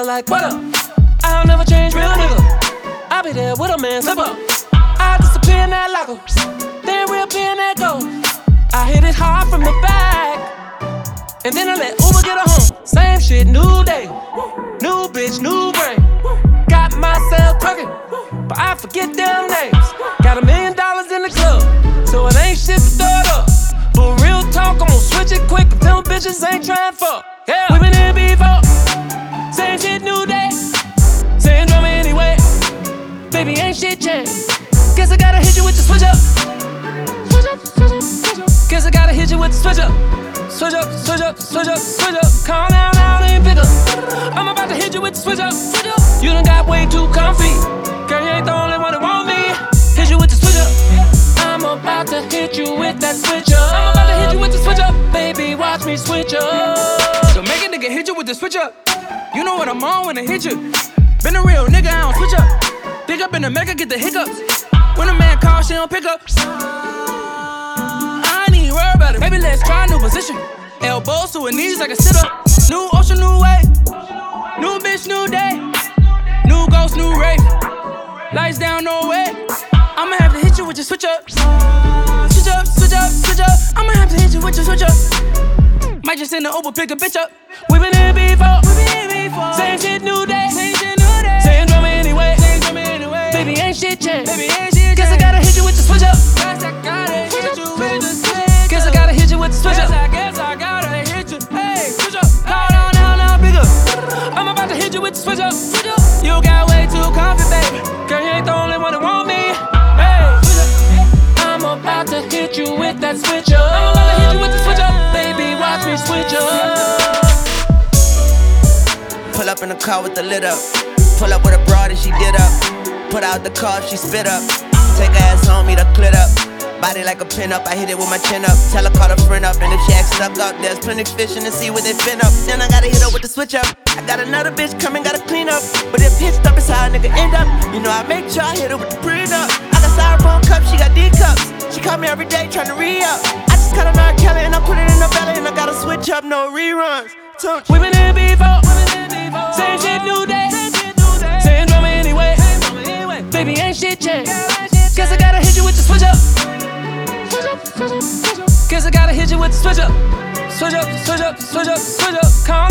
smile like butter. I'll never change, real nigga. I'll be there with a man, slip up. I disappear in that locker, then reappear in that gold. I hit it hard from the back, and then I let Uber get her home. Same shit, new day, new bitch, new brain. Got myself talking, but I forget them names. Got $1 million in the club, so it ain't shit to start up. But real talk, I'm gon' switch it quick. Tell bitches ain't tryin' fuck. Yeah, we been in before. Same shit, new day. Same drama anyway. Baby, ain't shit changed. Guess I gotta hit you with the switch up. Switch up, switch up, switch up. Guess I gotta hit you with the switch up. Switch up, switch up, switch up, switch up. Calm down, now ain't pick up. I'm about to hit you with the switch up. You done got way too comfy. Girl, you ain't the only one that want me. Hit you with the switch up. I'm about to hit you with that switch up. I'm about to hit you with the switch up. Baby, watch me switch up. So make a nigga hit you with the switch up. You know what I'm on when I hit you. Been a real nigga, I don't switch up. Pick up in the Mecca, get the hiccups. When a man calls, she don't pick up. I ain't even worry about it. Maybe let's try a new position. Elbows to her knees like a sit up. New ocean, new way. New bitch, new day. New ghost, new rave. Lights down, no way. I'ma have to hit you with your switch up. Switch up, switch up, switch up. I'ma have to hit you with your switch up. Might just send the Uber, pick a bitch up. We been in before. Same shit, new day. Same drama anyway. Baby, ain't shit changed. Guess I gotta hit you with the switch up. Guess I gotta hit you with the switch up. Guess I gotta hit you with the switch up. Guess I gotta hit you. Hey, switch up. Now, bigger. I'm about to hit you with the switch up. You got way too comfy, baby. Girl, you ain't the only one that want me. Hey, I'm about to hit you with that switch up. I'm about to hit you with the switch up. Baby, watch me switch up. Pull up in the car with the lid up. Pull up with a broad and she did up. Put out the car, she spit up. Take her ass home, eat her clit up. Body like a pin up, I hit it with my chin up. Tell her call her friend up, and if she acts stuck up, there's plenty fish in the sea where they fin up. Then I gotta hit her with the switch up. I got another bitch coming, gotta clean up. But if hitched up, it's how a nigga end up. You know I make sure I hit her with the prenup. I got styrofoam cups, she got D cups. She call me every day tryna re-up. I just cut a R. Kelly and I put it in the belly, and I gotta switch up, no reruns. We been in before. Same shit, new day. Same drama anyway. Baby, ain't shit changed. Guess I gotta hit you with the switch up. Guess I gotta hit you with the switch up. Switch up, switch up, switch up, switch up.